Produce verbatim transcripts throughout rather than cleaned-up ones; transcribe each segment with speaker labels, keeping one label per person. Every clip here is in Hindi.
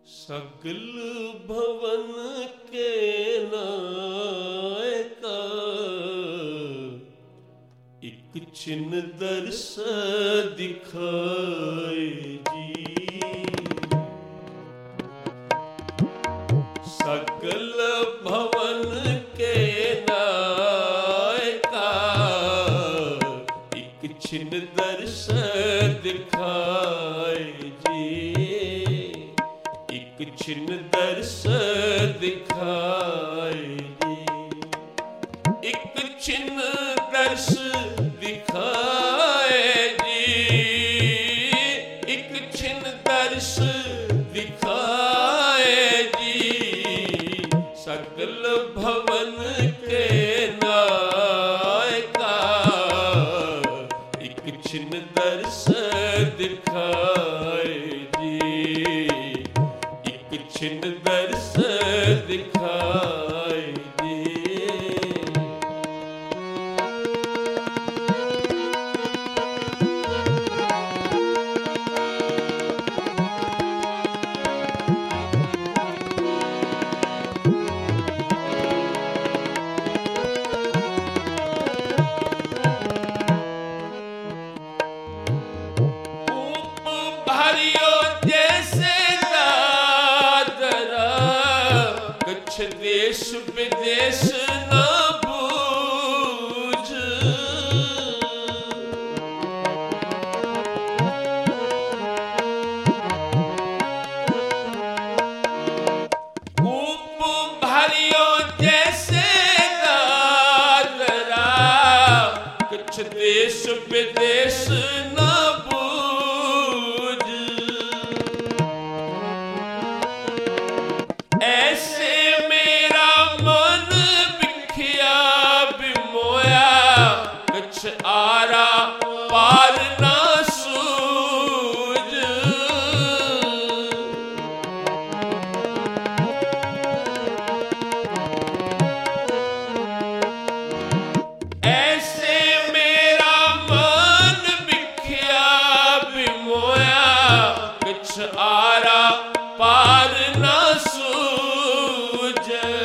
Speaker 1: सकल भवन के नायका एक छिन्न दर्श दिखाए जी। सकल भवन के नायका एक छिन्न दर्श दिखाए जी। एक छिन्न दर्श दिखाए जी। एक छिन्न दर्श दिखाए जी। एक छिन्न दर्श दिखाए जी। सकल भवन के नायका एक छिन्न दर्श दिखाए जी। एक छिन्न दर्श दिखाए जी। देश विदेश न बूझ। कूप भरियो जैसे दादरा कुछ देश विदेश न बूझ। ऐसे आरा पार ना सूझ। ऐसे मेरा मन बिखिया बिमोया कुछ आरा पार ना सूझ।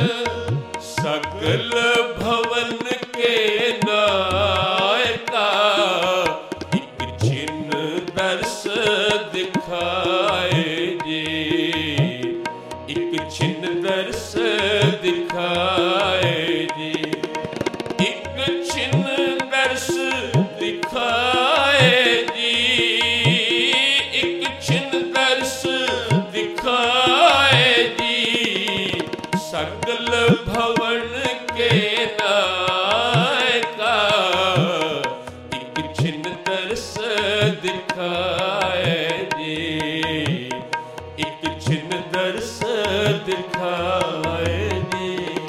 Speaker 1: सकल भवन के नायका एक छिन्न दर्श दिखाए जी। एक छिन्न दर्श दिखाए जी। एक छिन्न दर्श दिखाए जी। एक छिन्न दर्श दिखाए जी। सकल भवन के नायका एक छिन्न दर्श दिखाए जी। एक छिन्न दर्श दिखाए जी।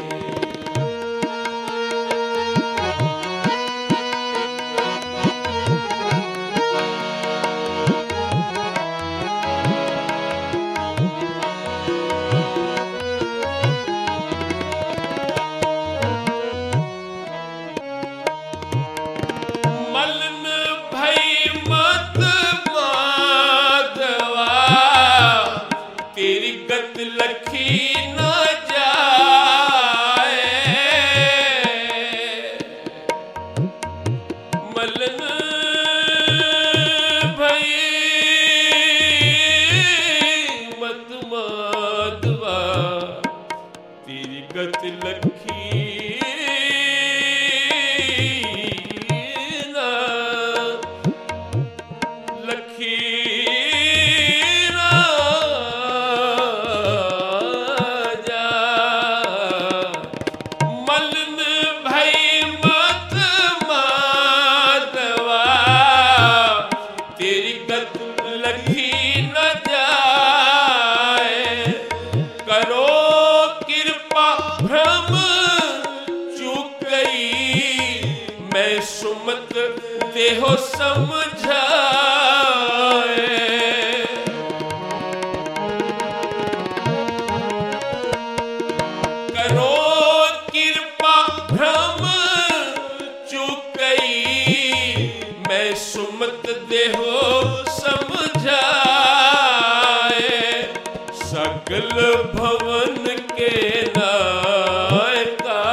Speaker 1: लखी न जाए मलन भई मत माधवा तेरी गत लखी न लखी सुमत देहो समझाए। करो कृपा भ्रम चूक गई मैं सुमत देहो समझाए। सकल भवन के नायका,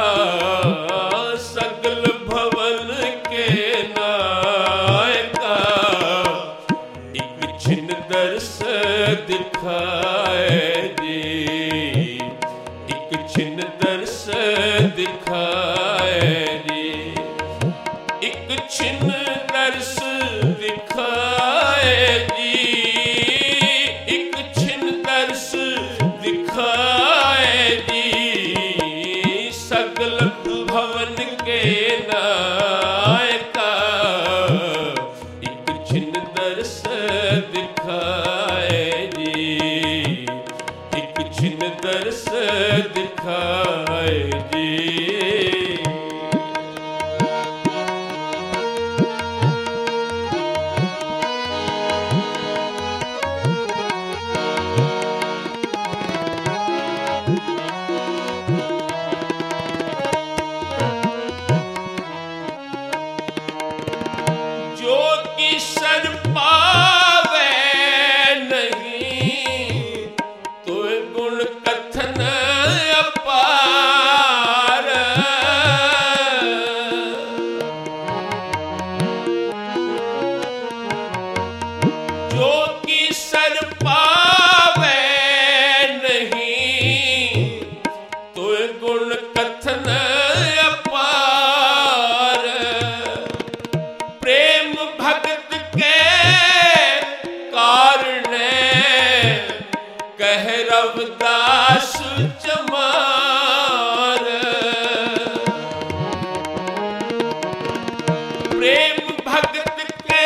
Speaker 1: सकल भवन के नायका, एक छिन दर्श दिखाए जी, एक छिन दर्श दिखाए जी, एक छिन दर्श दिखाए जी, एक छिन दर्श दिखाए जी, सकल भवन के नायका, एक छिन दर्श दिखाए जी, एक छिन दर्श दिखाए जी। जो किशन पावे नहीं तो गुण कथन अपार, जो किशन पावे नहीं तो गुण कथन अपार, प्रेम भगत के कारणे कह रविदास चमार, प्रेम भगत के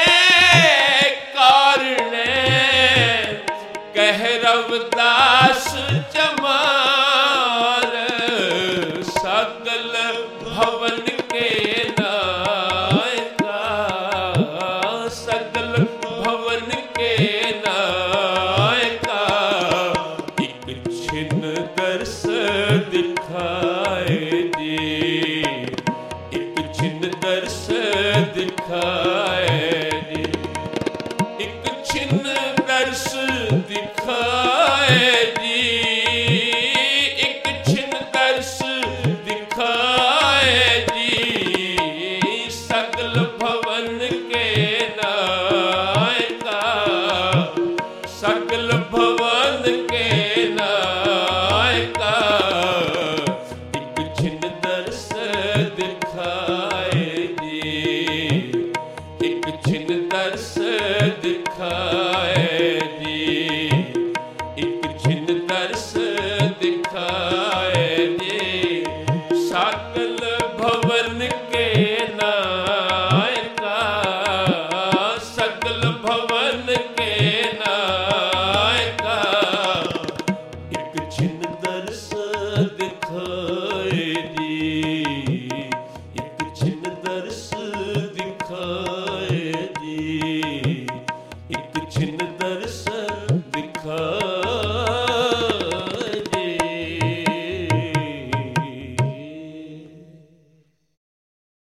Speaker 1: कारणे कह रविदास चमार, सकल भवन के नायका, सकल भवन के नायका, एक छिन दर्श दिखाए जी, एक छिन दर्श दिखाए जी, एक छिन दर्श दिखाए जी, एक छिन दर्श दिखाए जी, सकल भवन के नायका, सकल भवन के नायका, एक छिन दर्श दिखाए जी, एक छिन दर्श दिखाए जी, एक छिन दर्श दिखाए जी, सकल भवन के नायका, सकल भवन के नायका, एक छिन दर्श दिखाए जी, एक छिन दर्श दिखाए जी, एक छिन